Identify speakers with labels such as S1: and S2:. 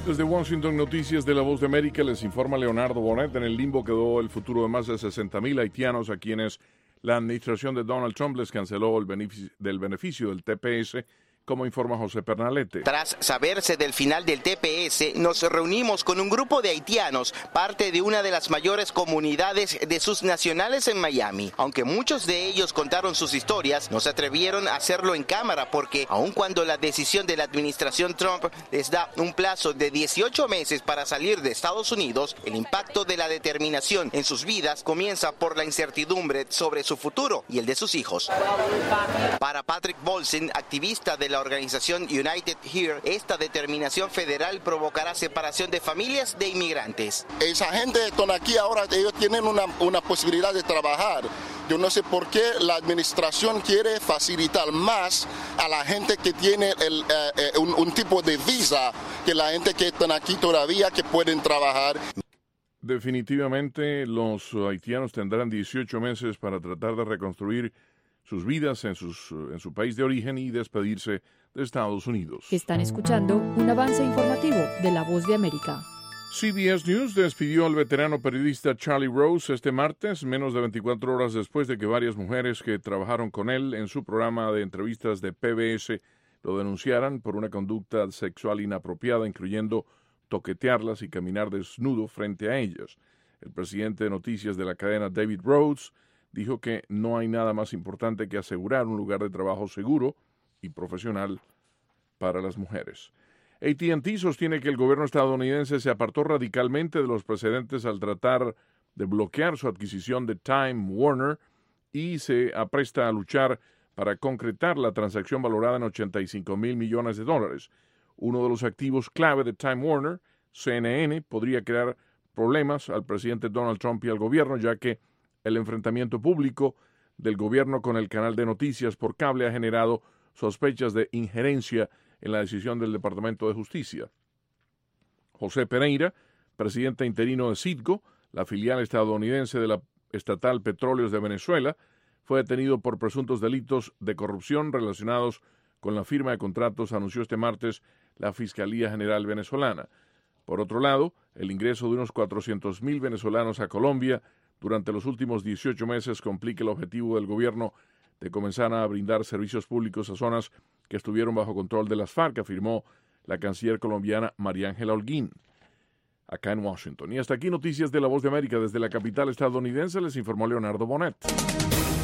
S1: Desde Washington, Noticias de la Voz de América, les informa Leonardo Bonet. En el limbo quedó el futuro de más de 60,000 haitianos a quienes la administración de Donald Trump les canceló el beneficio del TPS, como informa José Pernalete.
S2: Tras saberse del final del TPS, nos reunimos con un grupo de haitianos, parte de una de las mayores comunidades de sus nacionales en Miami. Aunque muchos de ellos contaron sus historias, no se atrevieron a hacerlo en cámara porque, aun cuando la decisión de la administración Trump les da un plazo de 18 meses para salir de Estados Unidos, el impacto de la determinación en sus vidas comienza por la incertidumbre sobre su futuro y el de sus hijos. Para Patrick Bolsen, activista de la organización United Here, esta determinación federal provocará separación de familias de inmigrantes.
S3: Esa gente que están aquí ahora, ellos tienen una posibilidad de trabajar. Yo no sé por qué la administración quiere facilitar más a la gente que tiene un tipo de visa que la gente que están aquí todavía que pueden trabajar.
S1: Definitivamente los haitianos tendrán 18 meses para tratar de reconstruir sus vidas en su país de origen y despedirse de Estados Unidos.
S4: Están escuchando un avance informativo de La Voz de América.
S1: CBS News despidió al veterano periodista Charlie Rose este martes, menos de 24 horas después de que varias mujeres que trabajaron con él en su programa de entrevistas de PBS lo denunciaran por una conducta sexual inapropiada, incluyendo toquetearlas y caminar desnudo frente a ellas. El presidente de noticias de la cadena, David Rhodes, dijo que no hay nada más importante que asegurar un lugar de trabajo seguro y profesional para las mujeres. AT&T sostiene que el gobierno estadounidense se apartó radicalmente de los precedentes al tratar de bloquear su adquisición de Time Warner y se apresta a luchar para concretar la transacción valorada en $85,000 millones. Uno de los activos clave de Time Warner, CNN, podría crear problemas al presidente Donald Trump y al gobierno, ya que el enfrentamiento público del gobierno con el canal de noticias por cable ha generado sospechas de injerencia en la decisión del Departamento de Justicia. José Pereira, presidente interino de Citgo, la filial estadounidense de la estatal Petróleos de Venezuela, fue detenido por presuntos delitos de corrupción relacionados con la firma de contratos, anunció este martes la Fiscalía General venezolana. Por otro lado, el ingreso de unos 400,000 venezolanos a Colombia durante los últimos 18 meses complica el objetivo del gobierno de comenzar a brindar servicios públicos a zonas que estuvieron bajo control de las FARC, afirmó la canciller colombiana María Ángela Holguín, acá en Washington. Y hasta aquí noticias de La Voz de América. Desde la capital estadounidense les informó Leonardo Bonet.